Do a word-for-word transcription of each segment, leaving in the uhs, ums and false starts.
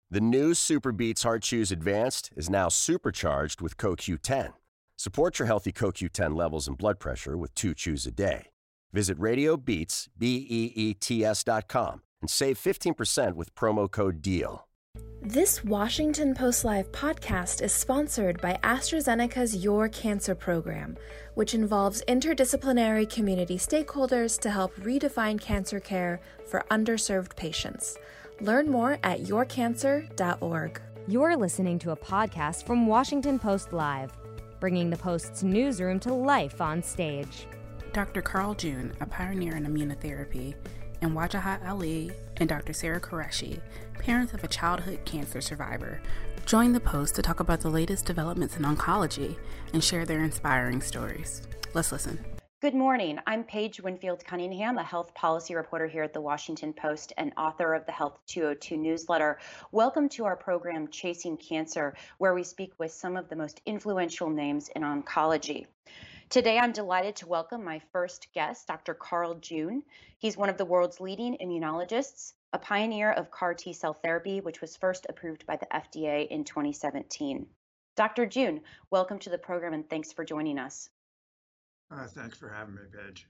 The new Super Beats Heart Chews Advanced is now supercharged with Co Q ten. Support your healthy Co Q ten levels and blood pressure with two chews a day. Visit RadioBeats, B E E T S dot com and save fifteen percent with promo code DEAL. This Washington Post Live podcast is sponsored by AstraZeneca's Your Cancer program, which involves interdisciplinary community stakeholders to help redefine cancer care for underserved patients. Learn more at your cancer dot org. You're listening to a podcast from Washington Post Live, bringing the Post's newsroom to life on stage. Doctor Carl June, a pioneer in immunotherapy, and Wajahat Ali and Doctor Sarah Qureshi, parents of a childhood cancer survivor, join the Post to talk about the latest developments in oncology and share their inspiring stories. Let's listen. Good morning. I'm Paige Winfield Cunningham, a health policy reporter here at the Washington Post and author of the Health two oh two newsletter. Welcome to our program, Chasing Cancer, where we speak with some of the most influential names in oncology. Today, I'm delighted to welcome my first guest, Doctor Carl June. He's one of the world's leading immunologists, a pioneer of CAR T-cell therapy, which was first approved by the F D A in twenty seventeen. Doctor June, welcome to the program and thanks for joining us. Uh, thanks for having me, Paige.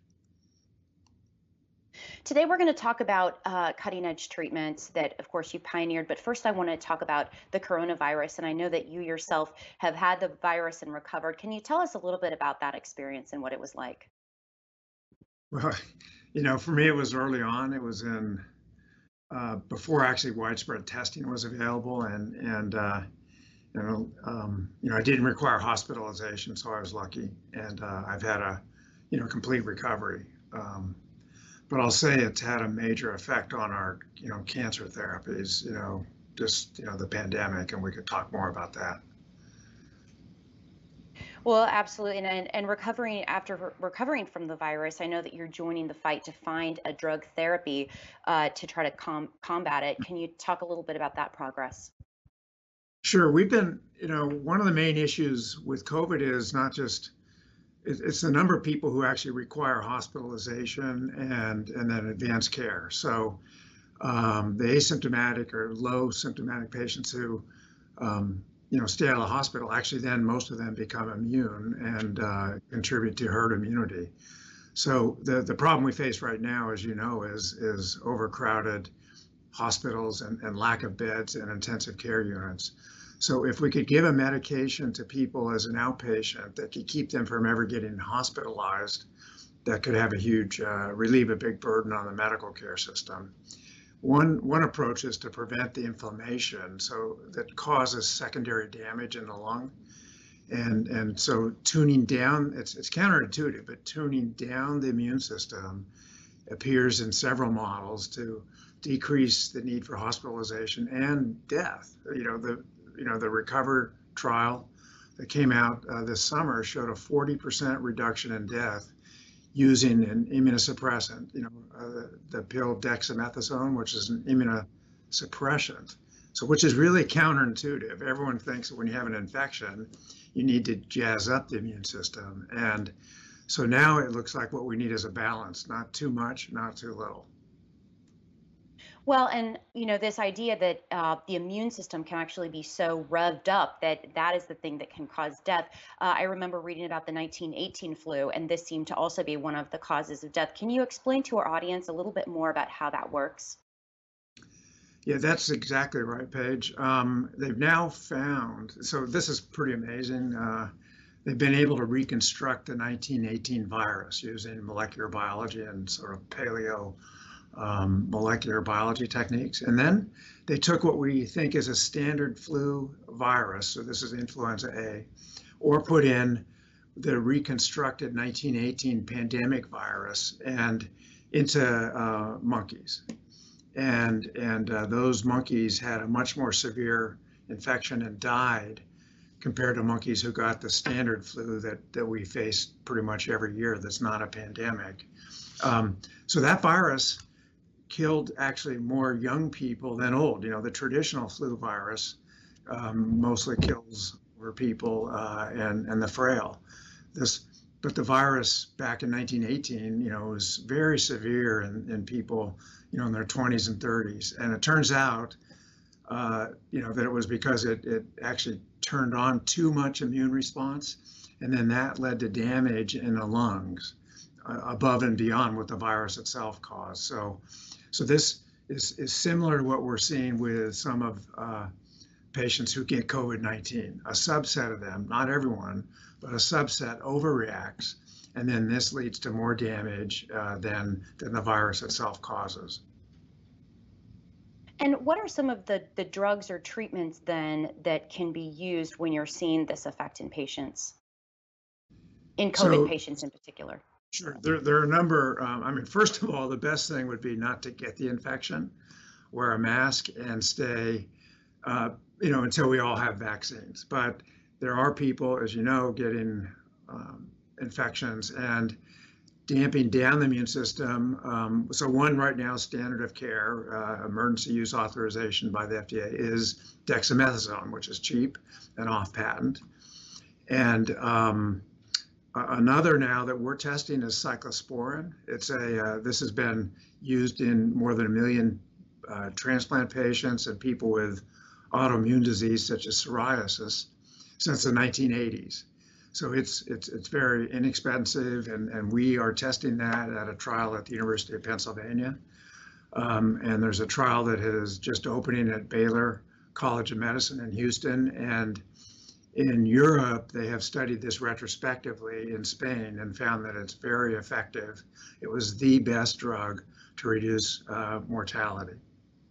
Today, we're going to talk about uh, cutting-edge treatments that, of course, you pioneered. But first, I want to talk about the coronavirus. And I know that you yourself have had the virus and recovered. Can you tell us a little bit about that experience and what it was like? Well, you know, for me, it was early on. It was in uh, before actually widespread testing was available, and and uh, you know, um, you know, I didn't require hospitalization, so I was lucky, and uh, I've had a, you know, complete recovery. Um, but I'll say it's had a major effect on our, you know, cancer therapies. You know, just you know the pandemic, and we could talk more about that. Well, absolutely, and and recovering after re- recovering from the virus, I know that you're joining the fight to find a drug therapy uh, to try to com- combat it. Can you talk a little bit about that progress? Sure. We've been, you know, one of the main issues with COVID is not just, it- it's the number of people who actually require hospitalization and, and then advanced care. So um, the asymptomatic or low symptomatic patients who, um, you know, stay out of the hospital, actually then most of them become immune and uh, contribute to herd immunity. So the, the problem we face right now, as you know, is, is overcrowded hospitals and, and lack of beds and intensive care units. So if we could give a medication to people as an outpatient that could keep them from ever getting hospitalized, that could have a huge, uh, relieve a big burden on the medical care system. One, one approach is to prevent the inflammation so that causes secondary damage in the lung. And, and so tuning down, it's, it's counterintuitive, but tuning down the immune system appears in several models to decrease the need for hospitalization and death. You know, the you know the RECOVER trial that came out uh, this summer showed a forty percent reduction in death using an immunosuppressant. You know, uh, the pill dexamethasone, which is an immunosuppressant. So, which is really counterintuitive. Everyone thinks that when you have an infection, you need to jazz up the immune system, and so now it looks like what we need is a balance, not too much, not too little. Well, and you know, this idea that uh, the immune system can actually be so revved up that that is the thing that can cause death. Uh, I remember reading about the nineteen eighteen flu, and this seemed to also be one of the causes of death. Can you explain to our audience a little bit more about how that works? Yeah, that's exactly right, Paige. Um, they've now found, so this is pretty amazing. Uh, they've been able to reconstruct the nineteen eighteen virus using molecular biology and sort of paleo um, molecular biology techniques. And then they took what we think is a standard flu virus, so this is influenza A, or put in the reconstructed nineteen eighteen pandemic virus and into uh, monkeys. And, and uh, those monkeys had a much more severe infection and died compared to monkeys who got the standard flu that, that we face pretty much every year that's not a pandemic. Um, so that virus killed actually more young people than old. You know, the traditional flu virus um, mostly kills older people uh, and, and the frail. This, but the virus back in nineteen eighteen, you know, was very severe in, in people, you know, in their twenties and thirties. And it turns out uh, you know, that it was because it, it actually turned on too much immune response, and then that led to damage in the lungs uh, above and beyond what the virus itself caused. So, so this is, is similar to what we're seeing with some of uh, patients who get COVID nineteen. A subset of them, not everyone, but a subset overreacts, and then this leads to more damage uh, than, than the virus itself causes. And what are some of the, the drugs or treatments then that can be used when you're seeing this effect in patients, in COVID so, patients in particular? Sure, there, there are a number. Um, I mean, first of all, the best thing would be not to get the infection, wear a mask, and stay, uh, you know, until we all have vaccines. But there are people, as you know, getting um, infections and damping down the immune system. Um, so one right now, standard of care, uh, emergency use authorization by the F D A is dexamethasone, which is cheap and off patent. And um, another now that we're testing is cyclosporin. It's a, uh, this has been used in more than a million uh, transplant patients and people with autoimmune disease such as psoriasis since the nineteen eighties. So it's it's it's very inexpensive, and, and we are testing that at a trial at the University of Pennsylvania. Um, and there's a trial that is just opening at Baylor College of Medicine in Houston. And in Europe, they have studied this retrospectively in Spain and found that it's very effective. It was the best drug to reduce uh, mortality.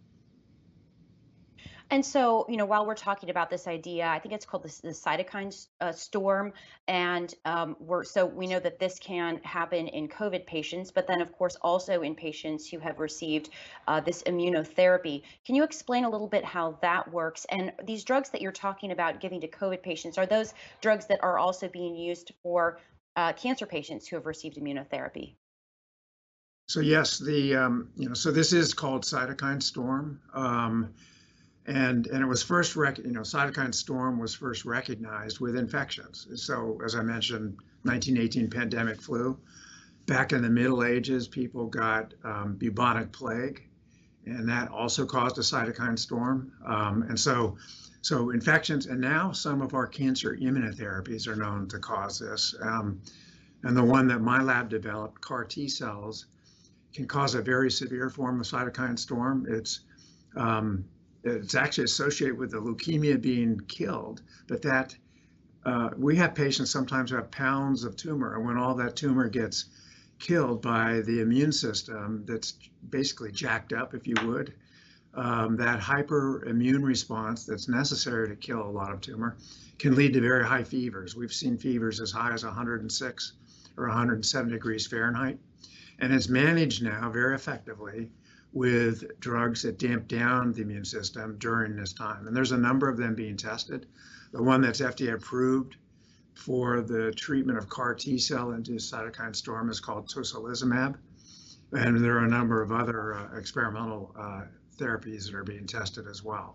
And so, you know, while we're talking about this idea, I think it's called the, the cytokine uh, storm. And um, we're so we know that this can happen in COVID patients, but then, of course, also in patients who have received uh, this immunotherapy. Can you explain a little bit how that works? And these drugs that you're talking about giving to COVID patients, are those drugs that are also being used for uh, cancer patients who have received immunotherapy? So yes, the um, you know, so this is called cytokine storm. Um, And, and it was first, rec you know, cytokine storm was first recognized with infections. So as I mentioned, nineteen eighteen pandemic flu. Back in the Middle Ages, people got um, bubonic plague, and that also caused a cytokine storm. Um, and so, so infections, and now some of our cancer immunotherapies are known to cause this. Um, and the one that my lab developed, CAR T cells, can cause a very severe form of cytokine storm. It's um, It's actually associated with the leukemia being killed, but that uh, we have patients sometimes who have pounds of tumor, and when all that tumor gets killed by the immune system that's basically jacked up, if you would, um, that hyperimmune response that's necessary to kill a lot of tumor can lead to very high fevers. We've seen fevers as high as one hundred six or one hundred seven degrees Fahrenheit, and it's managed now very effectively with drugs that damp down the immune system during this time. And there's a number of them being tested. The one that's F D A approved for the treatment of CAR T cell induced cytokine storm is called tocilizumab. And there are a number of other uh, experimental uh, therapies that are being tested as well.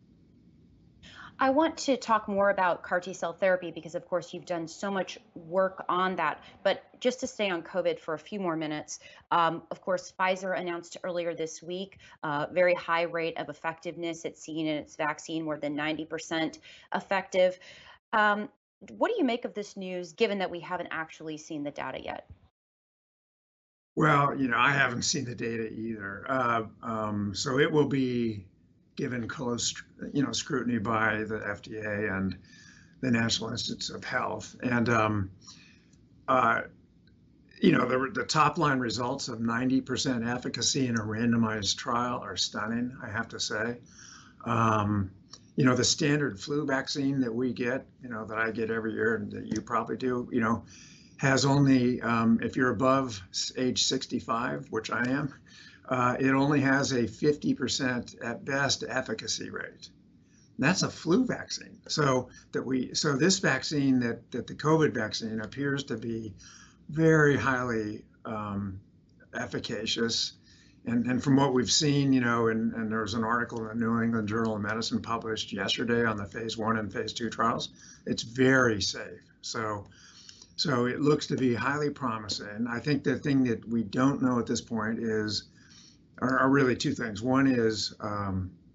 I want to talk more about CAR T cell therapy because, of course, you've done so much work on that. But just to stay on COVID for a few more minutes, um, of course, Pfizer announced earlier this week a uh, very high rate of effectiveness it's seen in its vaccine, more than ninety percent effective. Um, what do you make of this news, given that we haven't actually seen the data yet? Well, you know, I haven't seen the data either. Uh, um, so it will be given close, you know, scrutiny by the F D A and the National Institutes of Health. And, um, uh, you know, the, the top line results of ninety percent efficacy in a randomized trial are stunning, I have to say. Um, you know, the standard flu vaccine that we get, you know, that I get every year and that you probably do, you know, has only, um, if you're above age sixty-five, which I am, Uh, it only has a fifty percent at best efficacy rate. That's a flu vaccine. So that we, so this vaccine that that the COVID vaccine appears to be very highly um, efficacious, and and from what we've seen, you know, and and there was an article in the New England Journal of Medicine published yesterday on the phase one and phase two trials. It's very safe. So. So it looks to be highly promising. I think the thing that we don't know at this point is. Are, are really two things. One is um,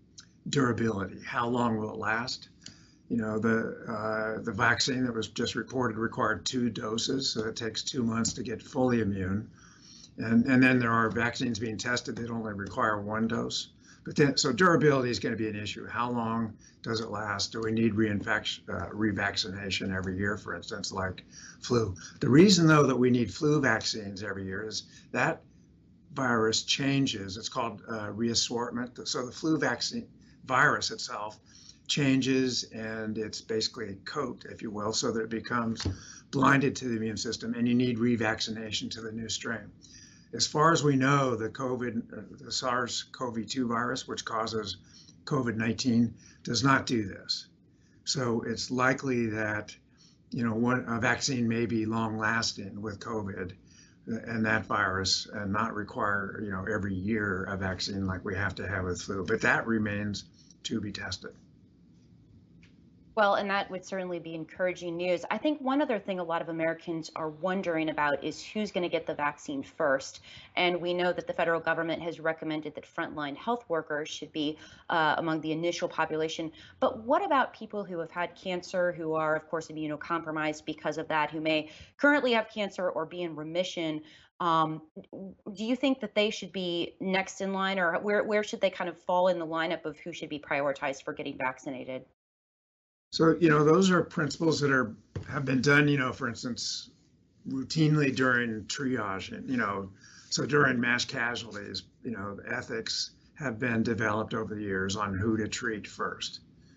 durability. How long will it last? You know, the uh, the vaccine that was just reported required two doses, so it takes two months to get fully immune. And and then there are vaccines being tested that only require one dose. But then, so durability is going to be an issue. How long does it last? Do we need reinfection, uh, revaccination every year, for instance, like flu? The reason, though, that we need flu vaccines every year is that virus changes. It's called uh, reassortment. So the flu vaccine virus itself changes, and it's basically a coat, if you will, so that it becomes blinded to the immune system, and you need revaccination to the new strain. As far as we know, the COVID, the SARS CoV two virus, which causes COVID nineteen, does not do this. So it's likely that, you know, one, a vaccine may be long-lasting with COVID and that virus, and not require, you know, every year a vaccine like we have to have with flu. But that remains to be tested. Well, and that would certainly be encouraging news. I think one other thing a lot of Americans are wondering about is who's going to get the vaccine first. And we know that the federal government has recommended that frontline health workers should be uh, among the initial population. But what about people who have had cancer, who are, of course, immunocompromised because of that, who may currently have cancer or be in remission? Um, do you think that they should be next in line, or where, where should they kind of fall in the lineup of who should be prioritized for getting vaccinated? So, you know, those are principles that are have been done, you know, for instance, routinely during triage, and, you know, so during mass casualties, you know, ethics have been developed over the years on who to treat first.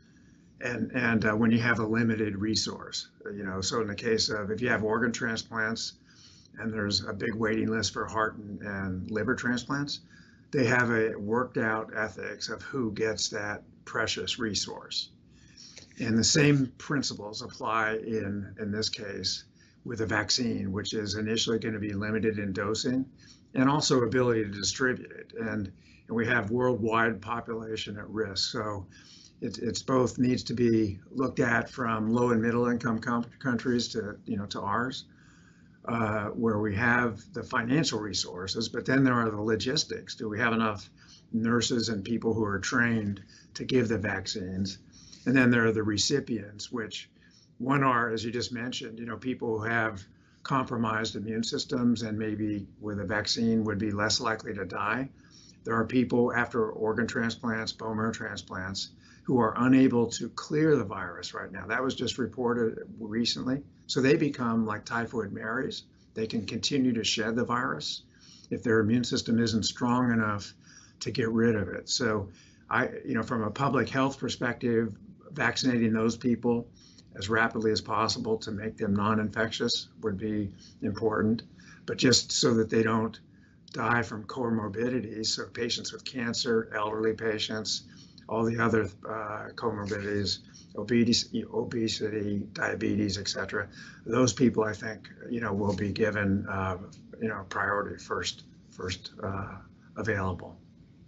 And and uh, when you have a limited resource, you know, so in the case of if you have organ transplants and there's a big waiting list for heart and, and liver transplants, they have a worked out ethics of who gets that precious resource. And the same principles apply in, in this case with a vaccine, which is initially going to be limited in dosing and also ability to distribute it. And, and we have worldwide population at risk. So it, it's both needs to be looked at from low and middle income com- countries to, you know, to ours, uh, where we have the financial resources, but then there are the logistics. Do we have enough nurses and people who are trained to give the vaccines? And then there are the recipients, which one are, as you just mentioned, you know, people who have compromised immune systems and maybe with a vaccine would be less likely to die. There are people after organ transplants, bone marrow transplants, who are unable to clear the virus right now. That was just reported recently. So they become like typhoid Marys. They can continue to shed the virus if their immune system isn't strong enough to get rid of it. So I, you know, from a public health perspective, vaccinating those people as rapidly as possible to make them non-infectious would be important, but just so that they don't die from comorbidities. So patients with cancer, elderly patients, all the other uh, comorbidities, obesity, obesity, diabetes, et cetera. Those people, I think, you know, will be given, uh, you know, priority first, first uh, available.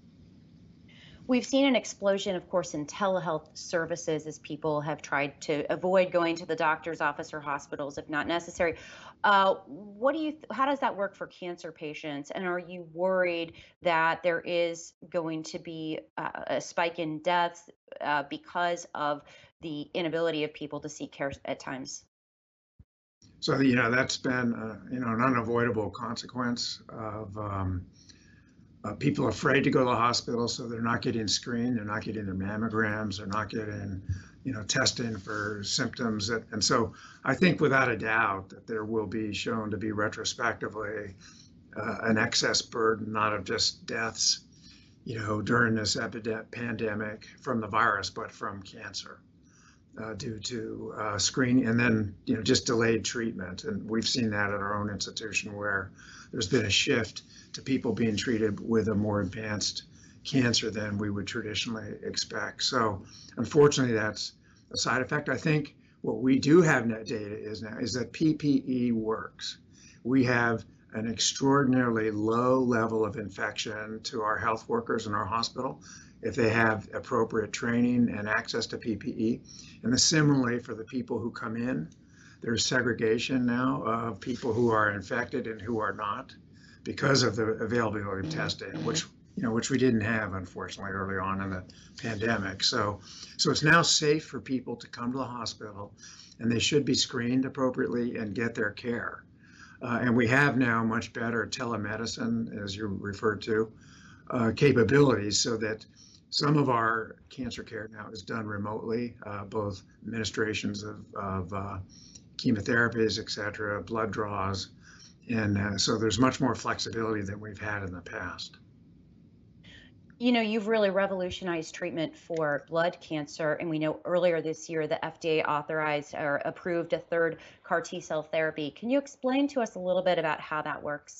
We've seen an explosion, of course, in telehealth services as people have tried to avoid going to the doctor's office or hospitals if not necessary. Uh, what do you? Th- how does that work for cancer patients? And are you worried that there is going to be uh, a spike in deaths uh, because of the inability of people to seek care at times? So, you know, that's been, uh, you know, an unavoidable consequence of. Um, Uh, people are afraid to go to the hospital, so they're not getting screened, they're not getting their mammograms, they're not getting, you know, testing for symptoms. That, and so I think without a doubt that there will be shown to be retrospectively uh, an excess burden, not of just deaths, you know, during this epidemic pandemic from the virus, but from cancer uh, due to uh, screening and then, you know, just delayed treatment. And we've seen that at our own institution where there's been a shift to people being treated with a more advanced cancer than we would traditionally expect. So unfortunately, that's a side effect. I think what we do have net data is now is that P P E works. We have an extraordinarily low level of infection to our health workers in our hospital if they have appropriate training and access to P P E. And the similarly for the people who come in, there's segregation now of people who are infected and who are not, because of the availability of testing, which you know, which we didn't have, unfortunately, early on in the pandemic. So, so it's now safe for people to come to the hospital, and they should be screened appropriately and get their care. Uh, and we have now much better telemedicine, as you referred to, uh, capabilities, so that some of our cancer care now is done remotely, uh, both administrations of, of uh, chemotherapies, et cetera, blood draws. And uh, so there's much more flexibility than we've had in the past. You know, you've really revolutionized treatment for blood cancer, and we know earlier this year the F D A authorized or approved a third C A R T-cell therapy. Can you explain to us a little bit about how that works?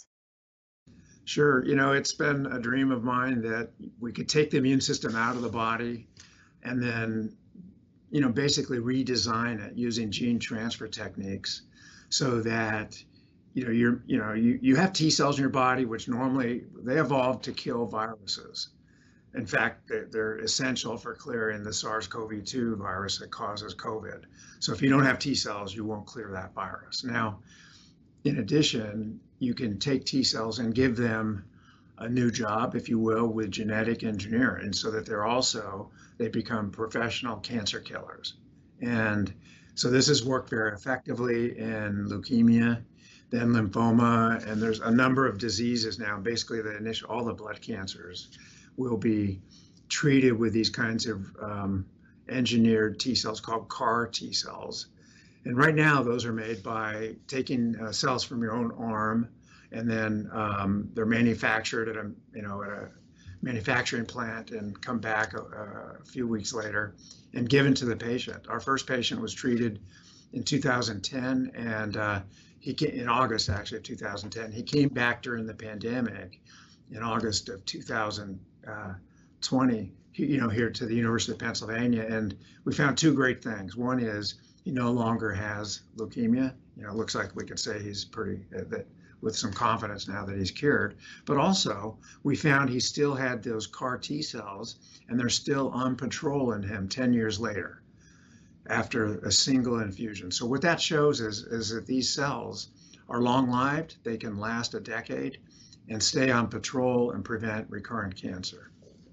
Sure. You know, it's been a dream of mine that we could take the immune system out of the body and then, you know, basically redesign it using gene transfer techniques so that, you know, you're, you know, you, you have T cells in your body, which normally they evolved to kill viruses. In fact, they're essential for clearing the SARS CoV two virus that causes COVID. So if you don't have T cells, you won't clear that virus. Now, in addition, you can take T cells and give them a new job, if you will, with genetic engineering, so that they're also, they become professional cancer killers. And so this has worked very effectively in leukemia, then lymphoma, and there's a number of diseases now. Basically, the initial, all the blood cancers will be treated with these kinds of um, engineered T cells called C A R T cells. And right now, those are made by taking uh, cells from your own arm, and then um, they're manufactured at a, you know, at a manufacturing plant and come back a, a few weeks later and given to the patient. Our first patient was treated in two thousand ten, and uh, he came in August, actually, of two thousand ten. He came back during the pandemic in August of two thousand twenty, you know, here to the University of Pennsylvania, and we found two great things. One is he no longer has leukemia. You know, it looks like we could say he's pretty, uh, that with some confidence now that he's cured. But also, we found he still had those C A R T cells, and they're still on patrol in him ten years later after a single infusion. So what that shows is, is that these cells are long-lived. They can last a decade and stay on patrol and prevent recurrent cancer.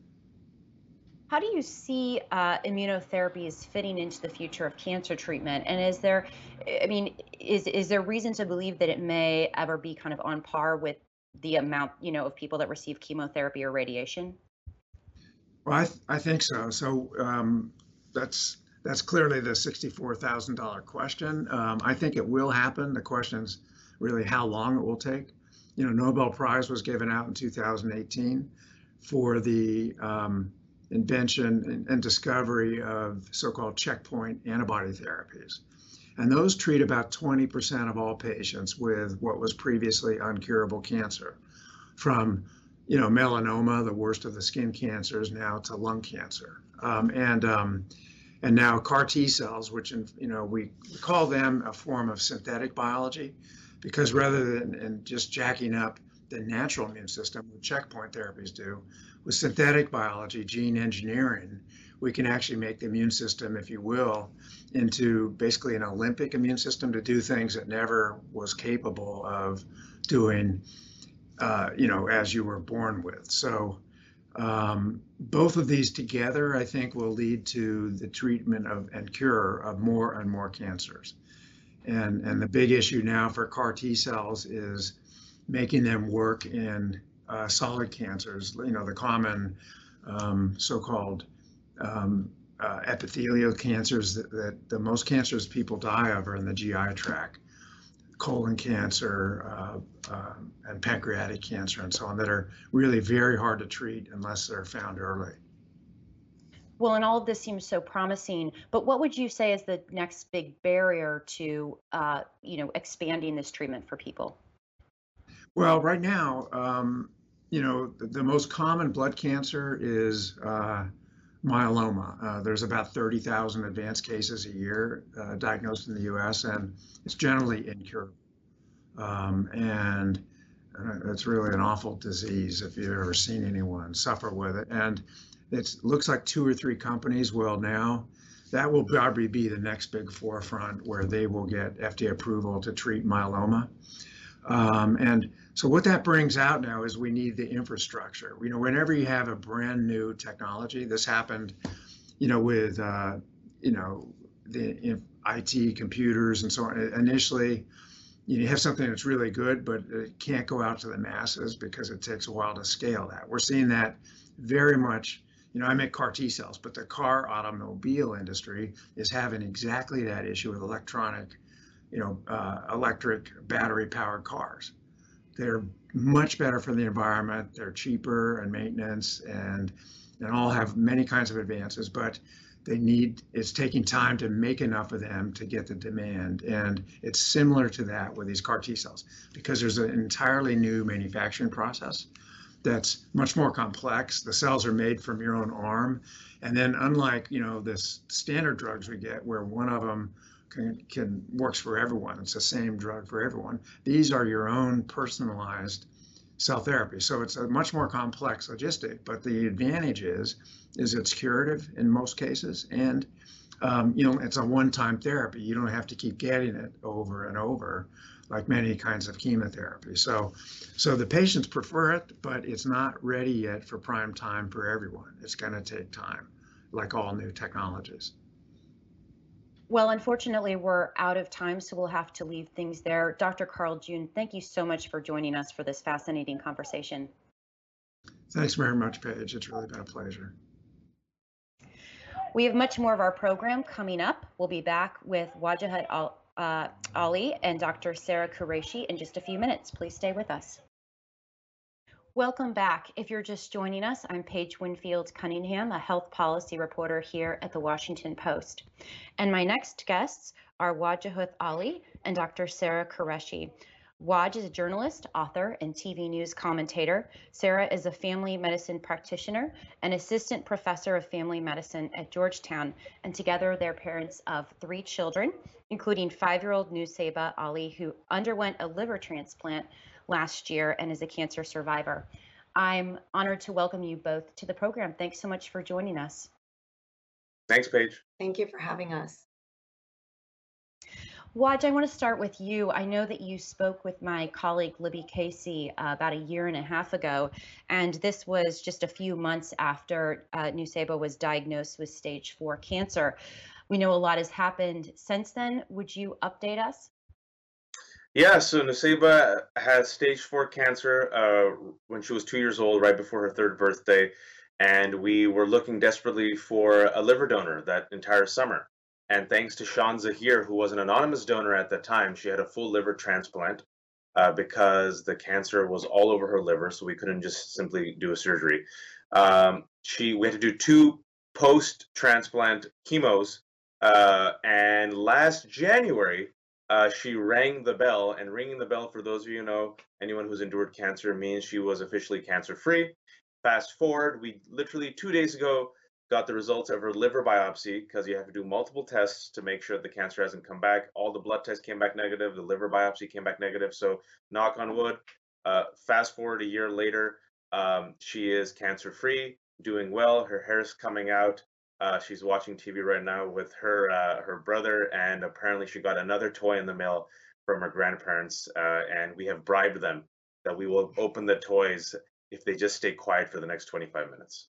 How do you see uh, immunotherapies fitting into the future of cancer treatment? And is there, I mean, is is there reason to believe that it may ever be kind of on par with the amount, you know, of people that receive chemotherapy or radiation? Well, I, th I think so. So um, that's that's clearly the sixty-four thousand dollar question. Um, I think it will happen. The question is really how long it will take. You know, Nobel Prize was given out in two thousand eighteen for the um, invention and, and discovery of so-called checkpoint antibody therapies. And those treat about twenty percent of all patients with what was previously incurable cancer, from, you know, melanoma, the worst of the skin cancers, now to lung cancer. Um, and um, and now C A R T cells, which, you know, we call them a form of synthetic biology, because rather than and just jacking up the natural immune system, what checkpoint therapies do, with synthetic biology, gene engineering, we can actually make the immune system, if you will, into basically an Olympic immune system to do things it never was capable of doing, uh, you know, as you were born with. So um, both of these together, I think, will lead to the treatment of and cure of more and more cancers. And, and the big issue now for C A R T cells is making them work in uh, solid cancers, you know, the common um, so-called um, uh, epithelial cancers that, that the most cancers people die of are in the G I tract, colon cancer uh, uh, and pancreatic cancer and so on, that are really very hard to treat unless they're found early. Well, and all of this seems so promising, but what would you say is the next big barrier to, uh, you know, expanding this treatment for people? Well, right now, um, you know, the, the most common blood cancer is uh, myeloma. Uh, there's about thirty thousand advanced cases a year uh, diagnosed in the U S, and it's generally incurable. Um, and uh, it's really an awful disease if you've ever seen anyone suffer with it. And it looks like two or three companies will now, that will probably be the next big forefront where they will get F D A approval to treat myeloma. Um, and so what that brings out now is we need the infrastructure. You know, whenever you have a brand new technology, this happened, you know, with, uh, you know, the I T computers and so on. Initially, you have something that's really good, but it can't go out to the masses because it takes a while to scale that. We're seeing that very much. You know, I make car T cells, but the car automobile industry is having exactly that issue with electronic, you know, uh, electric battery powered cars. They're much better for the environment. They're cheaper and maintenance and and all have many kinds of advances, but they need, it's taking time to make enough of them to get the demand. And it's similar to that with these CAR T cells because there's an entirely new manufacturing process that's much more complex. The cells are made from your own arm. And then unlike, you know, this standard drugs we get where one of them can, can works for everyone, it's the same drug for everyone. These are your own personalized cell therapy. So it's a much more complex logistic, but the advantage is, is it's curative in most cases. And, um, you know, it's a one-time therapy. You don't have to keep getting it over and over like many kinds of chemotherapy. So, so the patients prefer it, but it's not ready yet for prime time for everyone. It's going to take time, like all new technologies. Well, unfortunately, we're out of time, so we'll have to leave things there. Doctor Carl June, thank you so much for joining us for this fascinating conversation. Thanks very much, Paige. It's really been a pleasure. We have much more of our program coming up. We'll be back with Wajahat Al uh, Ali and Doctor Sarah Qureshi in just a few minutes. Please stay with us. Welcome back. If you're just joining us, I'm Paige Winfield Cunningham, a health policy reporter here at the Washington Post. And my next guests are Wajahat Ali and Doctor Sarah Qureshi. Waj is a journalist, author, and T V news commentator. Sarah is a family medicine practitioner and assistant professor of family medicine at Georgetown. And together they're parents of three children, including five-year-old Nusaiba Ali, who underwent a liver transplant last year and is a cancer survivor. I'm honored to welcome you both to the program. Thanks so much for joining us. Thanks, Paige. Thank you for having us. Waj, I want to start with you. I know that you spoke with my colleague Libby Casey uh, about a year and a half ago, and this was just a few months after uh, Nusaiba was diagnosed with stage four cancer. We know a lot has happened since then. Would you update us? Yeah, so Nusaiba had stage four cancer uh, when she was two years old, right before her third birthday, and we were looking desperately for a liver donor that entire summer. And thanks to Sean Zahir, who was an anonymous donor at that time, she had a full liver transplant uh, because the cancer was all over her liver, so we couldn't just simply do a surgery. Um, she we had to do two post-transplant chemos, uh, and last January, Uh, she rang the bell, and ringing the bell, for those of you who know, anyone who's endured cancer, means she was officially cancer-free. Fast forward, we literally two days ago got the results of her liver biopsy, because you have to do multiple tests to make sure the cancer hasn't come back. All the blood tests came back negative, the liver biopsy came back negative, so knock on wood. Uh, fast forward a year later, um, she is cancer-free, doing well, her hair's coming out. Uh, she's watching T V right now with her uh, her brother, and apparently she got another toy in the mail from her grandparents, uh, and we have bribed them that we will open the toys if they just stay quiet for the next twenty-five minutes.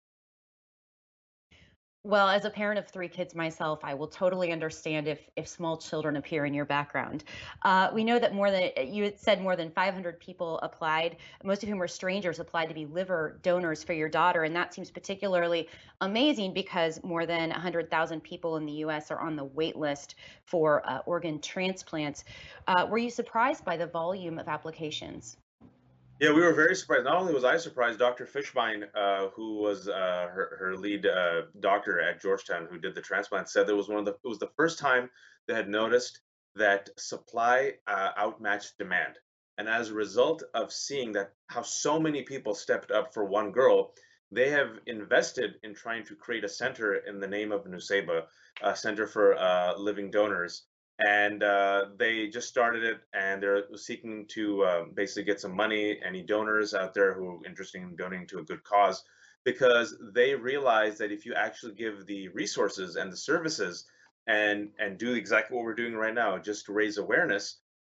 Well, as a parent of three kids myself, I will totally understand if if small children appear in your background. Uh, we know that more than, you had said more than five hundred people applied, most of whom were strangers, applied to be liver donors for your daughter. And that seems particularly amazing because more than one hundred thousand people in the U S are on the wait list for uh, organ transplants. Uh, were you surprised by the volume of applications? Yeah, we were very surprised. Not only was I surprised, Doctor Fishbein, uh, who was uh, her, her lead uh, doctor at Georgetown who did the transplant, said that it was one of the it was the first time they had noticed that supply uh, outmatched demand. And as a result of seeing that how so many people stepped up for one girl, they have invested in trying to create a center in the name of Nusaiba, a center for uh, living donors. And uh, they just started it, and they're seeking to uh, basically get some money, any donors out there who are interested in donating to a good cause, because they realize that if you actually give the resources and the services and and do exactly what we're doing right now, just to raise awareness,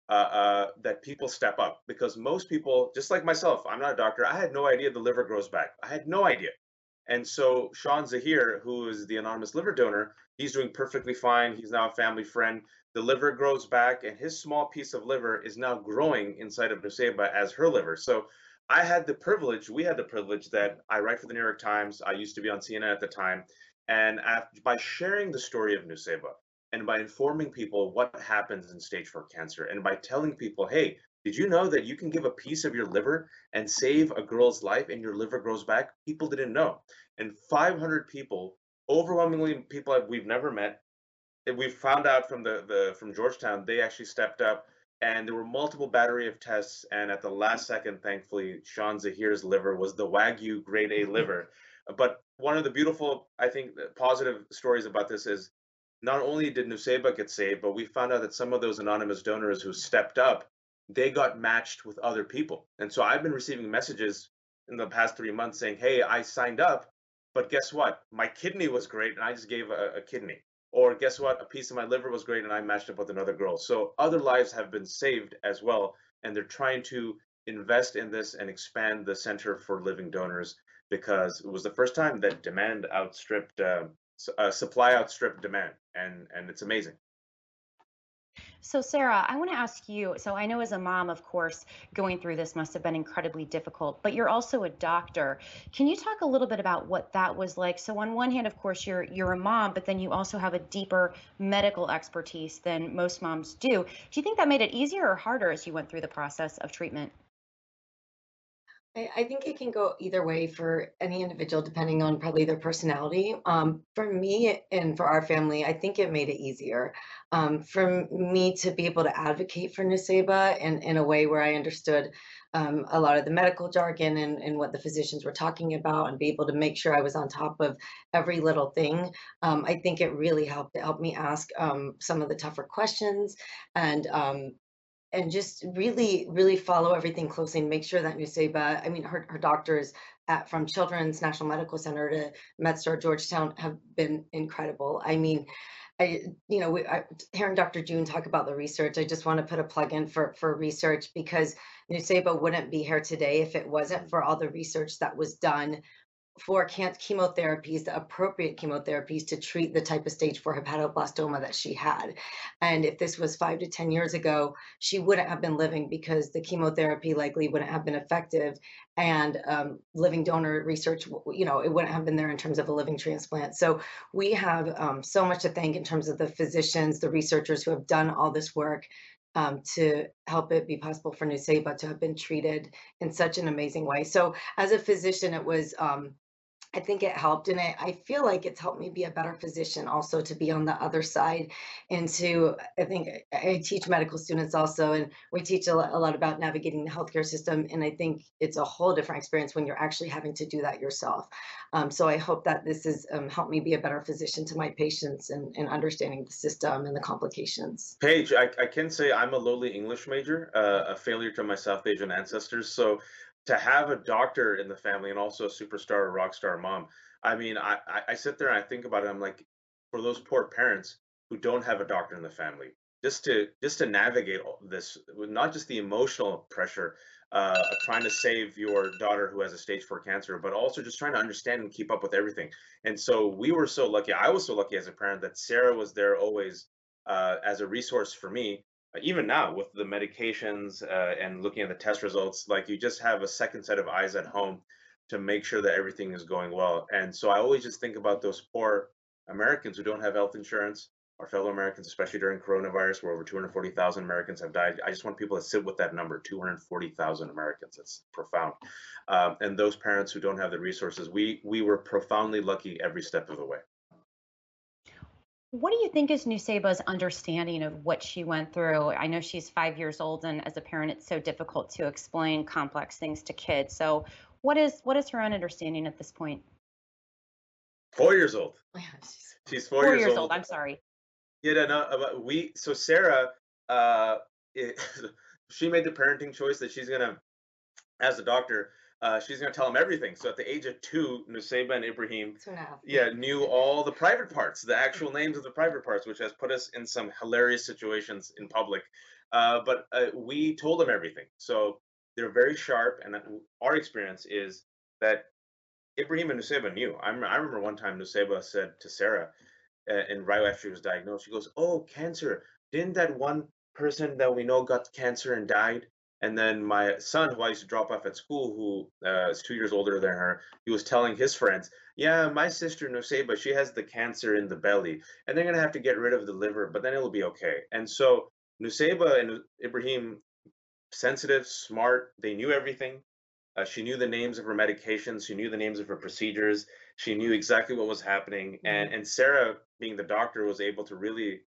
uh, uh, that people step up, because most people, just like myself, I'm not a doctor. I had no idea the liver grows back. I had no idea. And so Sean Zahir, who is the anonymous liver donor, he's doing perfectly fine. He's now a family friend. The liver grows back, and his small piece of liver is now growing inside of Nusayba as her liver. So I had the privilege, we had the privilege that I write for the New York Times. I used to be on C N N at the time. And after, by sharing the story of Nusayba, and by informing people what happens in stage four cancer, and by telling people, hey, did you know that you can give a piece of your liver and save a girl's life and your liver grows back? People didn't know. And five hundred people, overwhelmingly people we've never met, and we found out from the, the from Georgetown, they actually stepped up, and there were multiple battery of tests. And at the last second, thankfully, Sean Zahir's liver was the Wagyu grade A liver. But one of the beautiful, I think, positive stories about this is not only did Nusayba get saved, but we found out that some of those anonymous donors who stepped up, they got matched with other people. And so I've been receiving messages in the past three months saying, hey, I signed up, but guess what? My kidney was great and I just gave a, a kidney. Or guess what? A piece of my liver was great and I matched up with another girl. So other lives have been saved as well. And they're trying to invest in this and expand the Center for Living Donors, because it was the first time that demand outstripped, uh, uh, supply outstripped demand. And, and it's amazing. So Sarah, I want to ask you, so I know as a mom, of course, going through this must have been incredibly difficult, but you're also a doctor. Can you talk a little bit about what that was like? So on one hand, of course, you're you're a mom, but then you also have a deeper medical expertise than most moms do. Do you think that made it easier or harder as you went through the process of treatment? I, I think it can go either way for any individual, depending on probably their personality. Um, for me and for our family, I think it made it easier. Um, for me to be able to advocate for Nusayba in, in a way where I understood um, a lot of the medical jargon and, and what the physicians were talking about, and be able to make sure I was on top of every little thing. Um, I think it really helped. It helped me ask um, some of the tougher questions, and um, and just really, really follow everything closely and make sure that Nusayba, I mean, her, her doctors at, from Children's National Medical Center to MedStar Georgetown have been incredible. I mean, I, you know, we, I, hearing Doctor June talk about the research, I just want to put a plug in for, for research, because Nusayba wouldn't be here today if it wasn't for all the research that was done for chemotherapies, the appropriate chemotherapies to treat the type of stage four hepatoblastoma that she had. And if this was five to ten years ago, she wouldn't have been living, because the chemotherapy likely wouldn't have been effective. And um, living donor research, you know, it wouldn't have been there in terms of a living transplant. So we have um, so much to thank in terms of the physicians, the researchers who have done all this work Um, to help it be possible for Nusayba to have been treated in such an amazing way. So as a physician, it was, um, I think it helped, and I, I feel like it's helped me be a better physician also, to be on the other side. And to, I think I teach medical students also, and we teach a lot, a lot about navigating the healthcare system. And I think it's a whole different experience when you're actually having to do that yourself. Um, so I hope that this has um, helped me be a better physician to my patients, and, and understanding the system and the complications. Paige, I, I can say I'm a lowly English major, uh, a failure to my South Asian ancestors. So to have a doctor in the family and also a superstar or rock star mom, I mean, I, I, I sit there and I think about it. I'm like, for those poor parents who don't have a doctor in the family, just to just to navigate all this, not just the emotional pressure uh, of trying to save your daughter who has a stage four cancer, but also just trying to understand and keep up with everything. And so we were so lucky. I was so lucky as a parent that Sarah was there always uh, as a resource for me. Even now with the medications uh, and looking at the test results, like, you just have a second set of eyes at home to make sure that everything is going well. And so I always just think about those poor Americans who don't have health insurance, our fellow Americans, especially during coronavirus, where over two hundred forty thousand Americans have died. I just want people to sit with that number, two hundred forty thousand Americans. That's profound. Um, and those parents who don't have the resources, we we were profoundly lucky every step of the way. What do you think is Nusayba's understanding of what she went through? I know she's five years old, and as a parent, it's so difficult to explain complex things to kids. So what is what is her own understanding at this point? Four years old. She's four, Four years, years old. old. I'm sorry. Yeah, no, no, we, so Sarah, uh, it, she made the parenting choice that she's gonna, as a doctor, uh, she's going to tell him everything. So at the age of two, Nusayba and Ibrahim, Two and a half. yeah, knew all the private parts, the actual names of the private parts, which has put us in some hilarious situations in public. Uh, but uh, we told them everything. So they're very sharp. And our experience is that Ibrahim and Nusayba knew. I remember, I remember one time Nusayba said to Sarah, uh, and right after she was diagnosed, she goes, "Oh, cancer. Didn't that one person that we know got cancer and died?" And then my son, who I used to drop off at school, who uh, is two years older than her, he was telling his friends, "Yeah, my sister Nusayba, she has the cancer in the belly, and they're gonna have to get rid of the liver, but then it'll be okay." And so Nusayba and Ibrahim, sensitive, smart, they knew everything. Uh, she knew the names of her medications. She knew the names of her procedures. She knew exactly what was happening. Mm-hmm. And and Sarah, being the doctor, was able to really,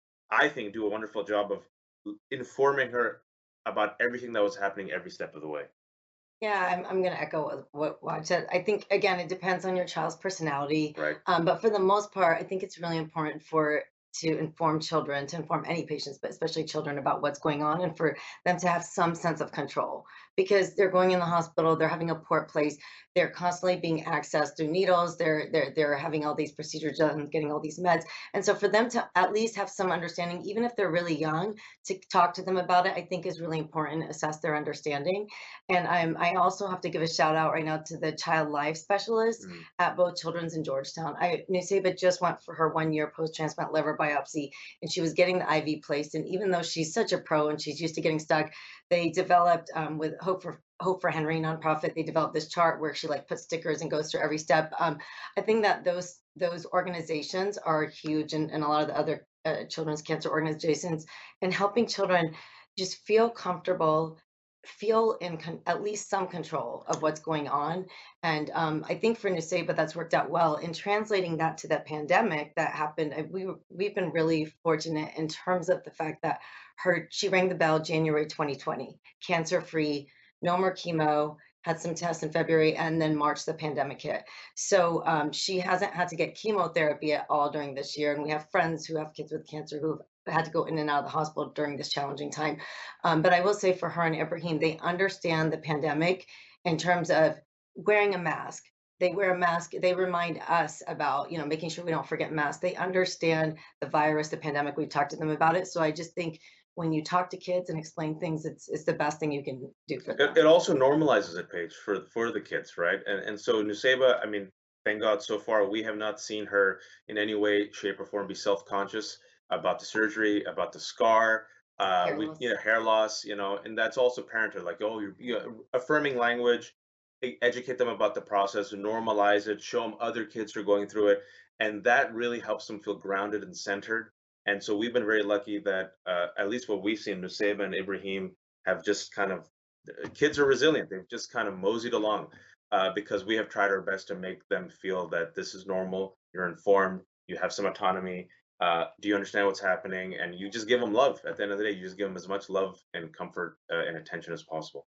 I think, do a wonderful job of informing her about everything that was happening every step of the way. Yeah, I'm, I'm going to echo what Waj said. I think, again, it depends on your child's personality. Right. Um, but for the most part, I think it's really important for to inform children, to inform any patients, but especially children, about what's going on, and for them to have some sense of control, because they're going in the hospital, they're having a port place, they're constantly being accessed through needles, they're they're they're having all these procedures done, getting all these meds. And so for them to at least have some understanding, even if they're really young, to talk to them about it, I think is really important, assess their understanding. And I'm I also have to give a shout out right now to the child life specialists mm. at both Children's and Georgetown. I Nusayba just went for her one year post-transplant liver biopsy, and she was getting the I V placed. And even though she's such a pro and she's used to getting stuck, they developed um, with Hope for Hope for Henry nonprofit, they developed this chart where she like puts stickers and goes through every step. Um, I think that those those organizations are huge, and, and a lot of the other uh, children's cancer organizations, and helping children just feel comfortable, feel in con- at least some control of what's going on. And um, I think for Nusayba, that's worked out well. In translating that to the pandemic that happened, we we've been really fortunate in terms of the fact that her she rang the bell January twenty twenty, cancer free, no more chemo, had some tests in February, and then March the pandemic hit. So um, she hasn't had to get chemotherapy at all during this year. And we have friends who have kids with cancer who've had to go in and out of the hospital during this challenging time. Um, but I will say for her and Ibrahim, they understand the pandemic in terms of wearing a mask. They wear a mask. They remind us about, you know, making sure we don't forget masks. They understand the virus, the pandemic. We've talked to them about it. So I just think when you talk to kids and explain things, it's it's the best thing you can do for them. It, it also normalizes it, Paige, for for the kids, right? And and so Nusayba, I mean, thank God so far we have not seen her in any way, shape, or form be self-conscious about the surgery, about the scar, uh, we, you know, hair loss, you know, and that's also parented. Like, oh, you're, you're affirming language, educate them about the process, normalize it, show them other kids who are going through it, and that really helps them feel grounded and centered. And so we've been very lucky that uh, at least what we've seen, Nusayba and Ibrahim have just kind of, kids are resilient. They've just kind of moseyed along uh, because we have tried our best to make them feel that this is normal, you're informed, you have some autonomy, uh, do you understand what's happening? And you just give them love. At the end of the day, you just give them as much love and comfort uh, and attention as possible.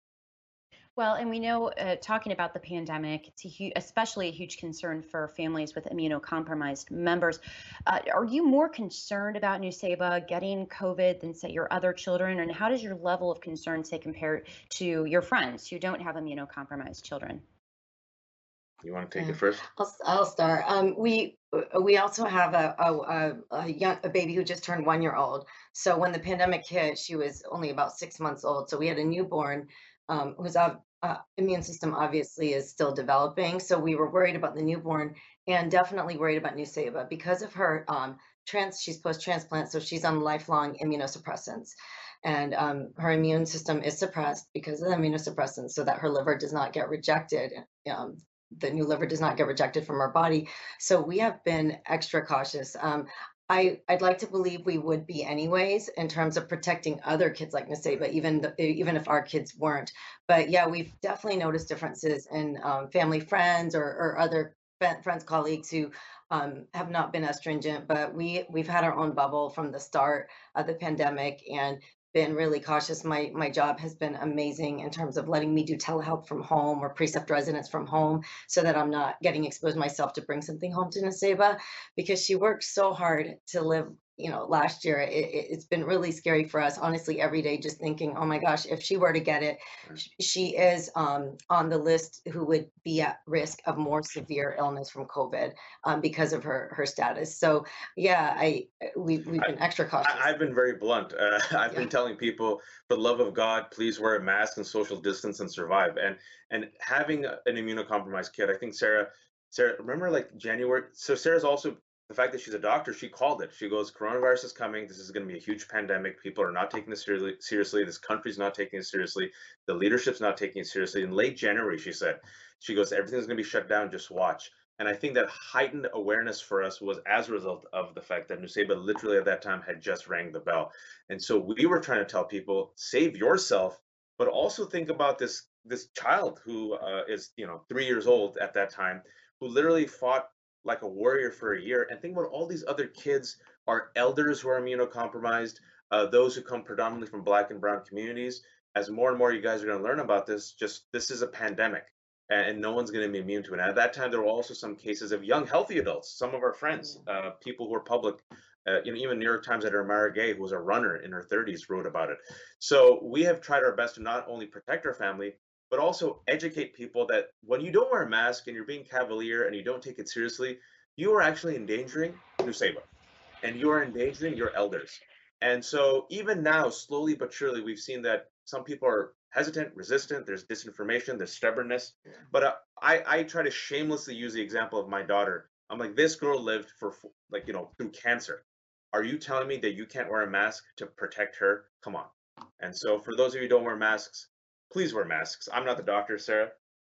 Well, and we know, uh, talking about the pandemic, it's a hu- especially a huge concern for families with immunocompromised members. Uh, are you more concerned about Nusayba getting COVID than, say, your other children? And how does your level of concern, say, compare to your friends who don't have immunocompromised children? You want to take yeah. it first? I'll, I'll start. Um, we we also have a a, a young a baby who just turned one year old. So when the pandemic hit, she was only about six months old. So we had a newborn um, whose uh, uh, immune system obviously is still developing. So we were worried about the newborn, and definitely worried about Nusayba because of her um, trans. She's post transplant, so she's on lifelong immunosuppressants. And um, her immune system is suppressed because of the immunosuppressants, so that her liver does not get rejected. Um, the new liver does not get rejected from our body. So we have been extra cautious. Um, I, I'd like to believe we would be anyways in terms of protecting other kids like Nusayba, even the, even if our kids weren't. But yeah, we've definitely noticed differences in um, family friends or, or other friends, colleagues who um, have not been as stringent. But we we've had our own bubble from the start of the pandemic, and been really cautious. My my job has been amazing in terms of letting me do telehealth from home or precept residence from home, so that I'm not getting exposed myself to bring something home to Nusayba, because she worked so hard to live, you know, last year, it, it- it's been really scary for us, honestly, every day, just thinking, oh my gosh, if she were to get it, sh- she is um, on the list who would be at risk of more severe illness from COVID um, because of her her status. So yeah, I we we've been extra cautious. I, I've been very blunt. Uh, I've Yeah. been telling people, for the love of God, please wear a mask and social distance and survive. And and having a- an immunocompromised kid, I think Sarah, Sarah, remember like January. So Sarah's also the fact that she's a doctor. She called it. She goes, coronavirus is coming. This is going to be a huge pandemic. People are not taking this seriously. Seriously, this country's not taking it seriously. The leadership's not taking it seriously. In late January, she said, she goes, everything's going to be shut down. Just watch. And I think that heightened awareness for us was as a result of the fact that Nusaiba literally at that time had just rang the bell. And so we were trying to tell people, save yourself, but also think about this this child who uh, is, you know, three years old at that time, who literally fought like a warrior for a year. And think about all these other kids, our elders who are immunocompromised, uh, those who come predominantly from Black and Brown communities. As more and more you guys are going to learn about this, just this is a pandemic and no one's going to be immune to it. And at that time, there were also some cases of young, healthy adults, some of our friends, uh, people who are public, uh, you know, even New York Times editor Mara Gay, who was a runner in her thirties, wrote about it. So we have tried our best to not only protect our family, but also educate people that when you don't wear a mask and you're being cavalier and you don't take it seriously, you are actually endangering Nusaiba and you are endangering your elders. And so even now, slowly but surely, we've seen that some people are hesitant, resistant, there's disinformation, there's stubbornness. But uh, I, I try to shamelessly use the example of my daughter. I'm like, this girl lived for f- like, you know, through cancer. Are you telling me that you can't wear a mask to protect her? Come on. And so for those of you who don't wear masks, please wear masks. I'm not the doctor, Sarah.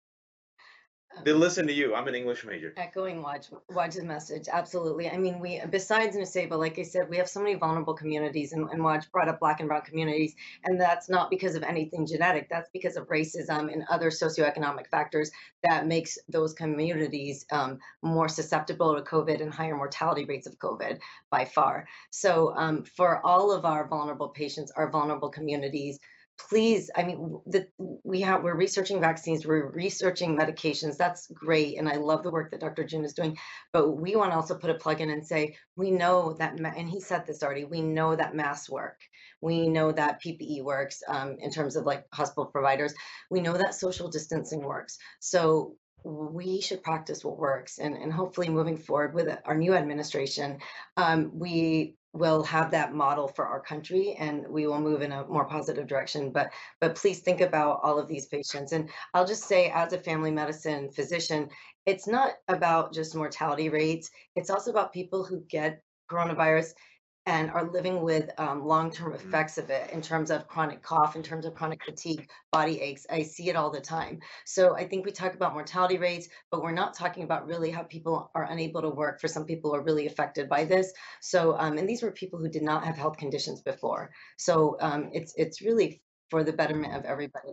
They listen to you. I'm an English major. Echoing Waj, Waj's message, absolutely. I mean, we besides Nusaiba, like I said, we have so many vulnerable communities, and, and Waj brought up Black and Brown communities, and that's not because of anything genetic. That's because of racism and other socioeconomic factors that makes those communities um, more susceptible to COVID and higher mortality rates of COVID by far. So um, for all of our vulnerable patients, our vulnerable communities, please, I mean, the, we have we're researching vaccines, we're researching medications. That's great, and I love the work that Doctor June is doing. But we want to also put a plug in and say we know that, ma- and he said this already. We know that masks work. We know that P P E works um, in terms of like hospital providers. We know that social distancing works. So we should practice what works, and and hopefully moving forward with our new administration, um, we will have that model for our country and we will move in a more positive direction. But but please think about all of these patients. And I'll just say, as a family medicine physician, it's not about just mortality rates, it's also about people who get coronavirus and are living with um, long-term Mhm. effects of it in terms of chronic cough, in terms of chronic fatigue, body aches. I see it all the time. So I think we talk about mortality rates, but we're not talking about really how people are unable to work. For some people are really affected by this. So, um, and these were people who did not have health conditions before. So um, it's it's really for the betterment of everybody.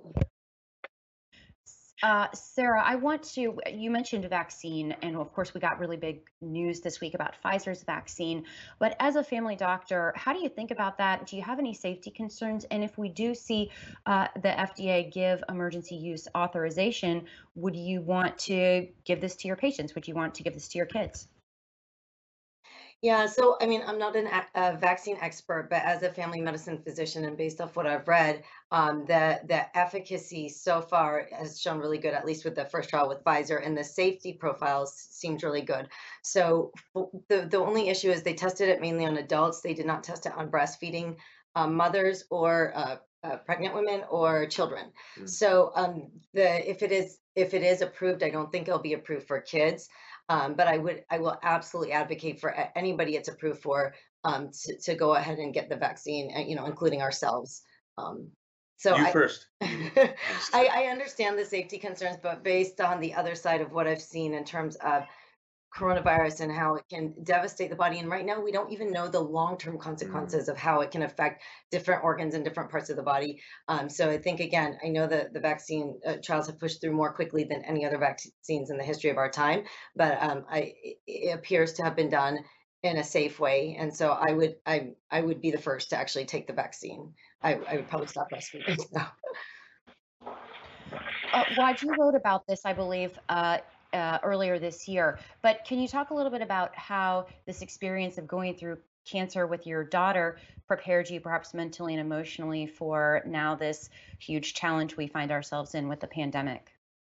Uh, Sarah, I want to, you mentioned a vaccine, and of course, we got really big news this week about Pfizer's vaccine. But as a family doctor, how do you think about that? Do you have any safety concerns? And if we do see uh, the F D A give emergency use authorization, would you want to give this to your patients? Would you want to give this to your kids? Yeah, so I mean, I'm not an a, a vaccine expert, but as a family medicine physician and based off what I've read, um, the the efficacy so far has shown really good, at least with the first trial with Pfizer, and the safety profiles seemed really good. So f- the the only issue is they tested it mainly on adults. They did not test it on breastfeeding um, mothers or uh, uh, pregnant women or children. Mm. So um, the if it is if it is approved, I don't think it'll be approved for kids. Um, but I would, I will absolutely advocate for a- anybody it's approved for um, to, to go ahead and get the vaccine, uh, you know, including ourselves. Um, so You I, first. I, I understand the safety concerns, but based on the other side of what I've seen in terms of coronavirus and how it can devastate the body. And right now, we don't even know the long-term Mm. consequences of how it can affect different organs in different parts of the body. Um, so I think, again, I know that the vaccine uh, trials have pushed through more quickly than any other vaccines in the history of our time, but um, I, it, it appears to have been done in a safe way. And so I would, I, I would be the first to actually take the vaccine. I, I would probably stop breastfeeding. So. Uh, Waj, you wrote about this, I believe, uh, uh, earlier this year. But can you talk a little bit about how this experience of going through cancer with your daughter prepared you perhaps mentally and emotionally for now this huge challenge we find ourselves in with the pandemic?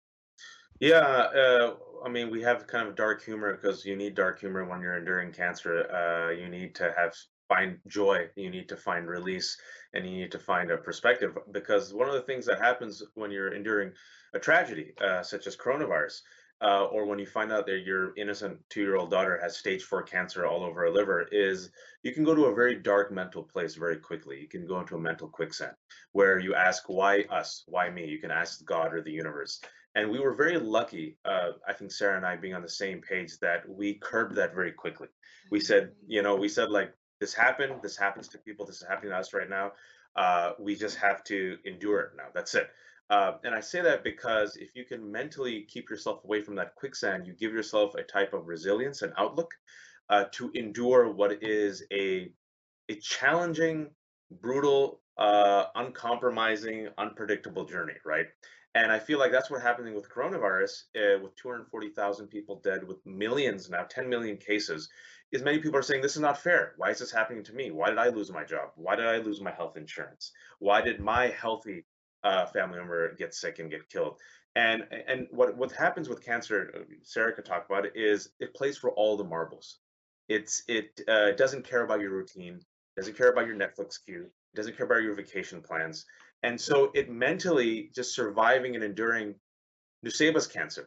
Yeah, uh, I mean, we have kind of dark humor because you need dark humor when you're enduring cancer. Uh, you need to have find joy, you need to find release, and you need to find a perspective. Because one of the things that happens when you're enduring a tragedy, uh, such as coronavirus, uh, or when you find out that your innocent two-year-old daughter has stage four cancer all over her liver, is you can go to a very dark mental place very quickly. You can go into a mental quicksand where you ask, why us? Why me? You can ask God or the universe. And we were very lucky, uh, I think Sarah and I being on the same page, that we curbed that very quickly. We said, you know, we said like, this happened, this happens to people, this is happening to us right now. Uh, we just have to endure it now. That's it. Uh, and I say that because if you can mentally keep yourself away from that quicksand, you give yourself a type of resilience and outlook uh, to endure what is a, a challenging, brutal, uh, uncompromising, unpredictable journey, right? And I feel like that's what's happening with coronavirus, uh, with two hundred forty thousand people dead, with millions now, ten million cases, is many people are saying, this is not fair. Why is this happening to me? Why did I lose my job? Why did I lose my health insurance? Why did my healthy uh, family member get sick and get killed? And and what, what happens with cancer, Sarah could talk about it, is it plays for all the marbles. It's It uh, doesn't care about your routine, doesn't care about your Netflix queue, doesn't care about your vacation plans. And so it mentally, just surviving and enduring Nuseba's cancer,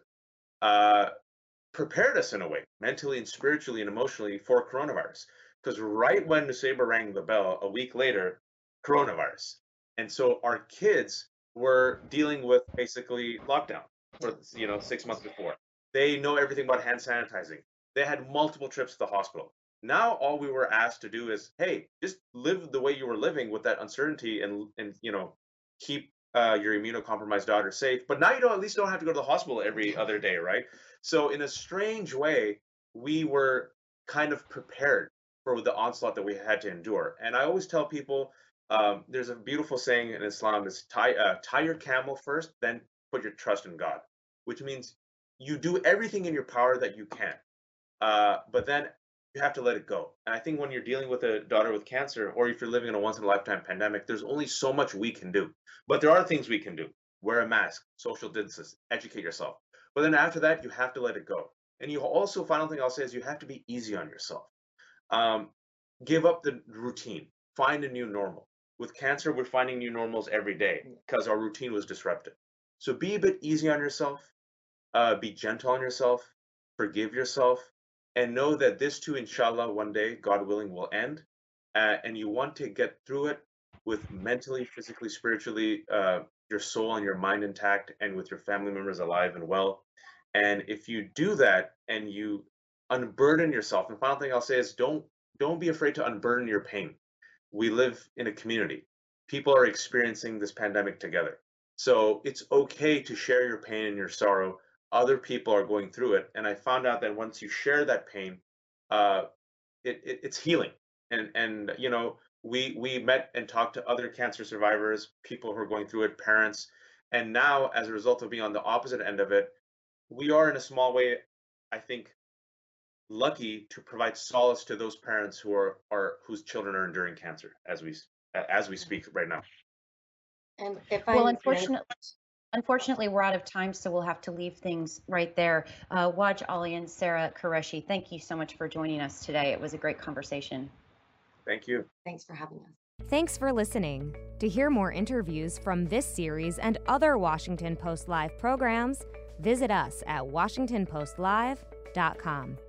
uh, prepared us in a way, mentally and spiritually and emotionally, for coronavirus. Because right when Nuseba rang the bell, a week later, coronavirus. And so our kids were dealing with basically lockdown for, you know, six months before. They know everything about hand sanitizing. They had multiple trips to the hospital. Now all we were asked to do is, hey, just live the way you were living with that uncertainty, and and you know, keep uh, your immunocompromised daughter safe. But now you don't at least don't have to go to the hospital every other day, right? So in a strange way, we were kind of prepared for the onslaught that we had to endure. And I always tell people, um, there's a beautiful saying in Islam: is tie uh, tie your camel first, then put your trust in God, which means you do everything in your power that you can, uh, but then you have to let it go. And I think when you're dealing with a daughter with cancer, or if you're living in a once in a lifetime pandemic, there's only so much we can do. But there are things we can do. Wear a mask, social distance, educate yourself. But then after that, you have to let it go. And you also, final thing I'll say is you have to be easy on yourself. Um, give up the routine, find a new normal. With cancer, we're finding new normals every day because our routine was disrupted. So be a bit easy on yourself, uh, be gentle on yourself, forgive yourself, and know that this too, inshallah, one day, God willing, will end. Uh, and you want to get through it with mentally, physically, spiritually, uh, your soul and your mind intact, and with your family members alive and well. And if you do that and you unburden yourself, and final thing I'll say is don't don't be afraid to unburden your pain. We live in a community. People are experiencing this pandemic together. So it's okay to share your pain and your sorrow. Other people are going through it, and I found out that once you share that pain, uh, it, it, it's healing. And and you know, we we met and talked to other cancer survivors, people who are going through it, parents, and now as a result of being on the opposite end of it, we are in a small way, I think, lucky to provide solace to those parents who are are whose children are enduring cancer as we as we speak right now. And if I Well, may, unfortunately, unfortunately, we're out of time, so we'll have to leave things right there. Uh, Waj Ali and Sarah Qureshi, thank you so much for joining us today. It was a great conversation. Thank you. thanks for having us. Thanks for listening. To hear more interviews from this series and other Washington Post Live programs, visit us at washington post live dot com.